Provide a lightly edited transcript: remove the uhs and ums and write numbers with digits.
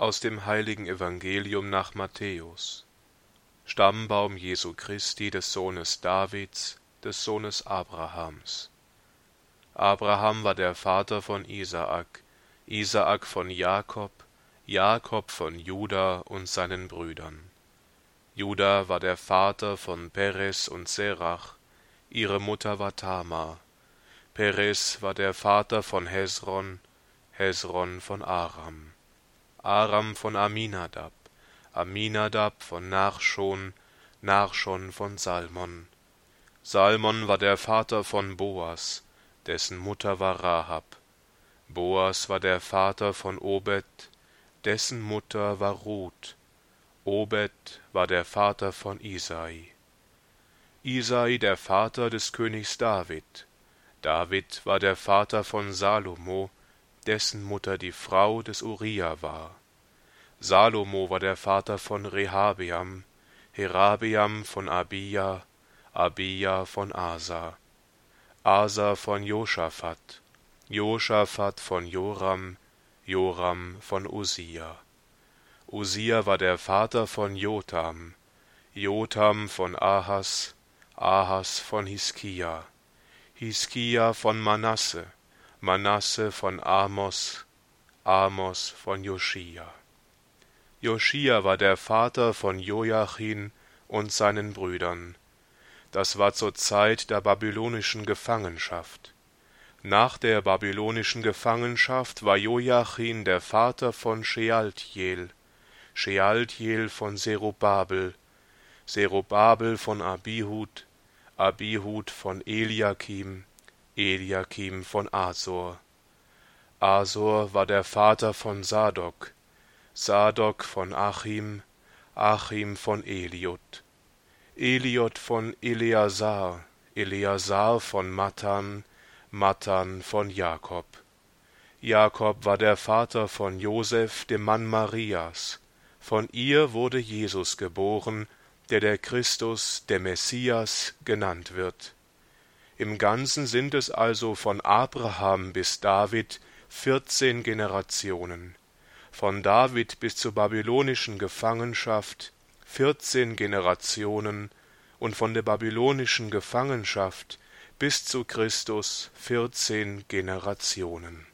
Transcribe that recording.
Aus dem heiligen Evangelium nach Matthäus. Stammbaum Jesu Christi, des Sohnes Davids, des Sohnes Abrahams. Abraham war der Vater von Isaak, Isaak von Jakob, Jakob von Juda und seinen Brüdern. Juda war der Vater von Peres und Serach, ihre Mutter war Tamar. Peres war der Vater von Hesron, Hesron von Aram. Aram von Aminadab, Aminadab von Nachschon, Nachschon von Salmon. Salmon war der Vater von Boas, dessen Mutter war Rahab. Boas war der Vater von Obed, dessen Mutter war Ruth. Obed war der Vater von Isai. Isai der Vater des Königs David. David war der Vater von Salomo, dessen Mutter die Frau des Uria war. Salomo war der Vater von Rehabeam, Rehabeam von Abia, Abia von Asa, Asa von Josaphat, Josaphat von Joram, Joram von Usia. Usia war der Vater von Jotam, Jotam von Ahas, Ahas von Hiskia, Hiskia von Manasse, Manasse von Amos, Amos von Joschia. Joschia war der Vater von Joachim und seinen Brüdern. Das war zur Zeit der babylonischen Gefangenschaft. Nach der babylonischen Gefangenschaft war Joachim der Vater von Shealtiel, Shealtiel von Zerubabel, Zerubabel von Abihud, Abihud von Eliakim, Eliakim von Asor. Asor war der Vater von Sadok, Sadok von Achim, Achim von Eliot, Eliot von Eleazar, Eleazar von Matan, Matan von Jakob. Jakob war der Vater von Josef, dem Mann Marias. Von ihr wurde Jesus geboren, der Christus, der Messias, genannt wird. Im Ganzen sind es also von Abraham bis David 14 Generationen, von David bis zur babylonischen Gefangenschaft 14 Generationen und von der babylonischen Gefangenschaft bis zu Christus 14 Generationen.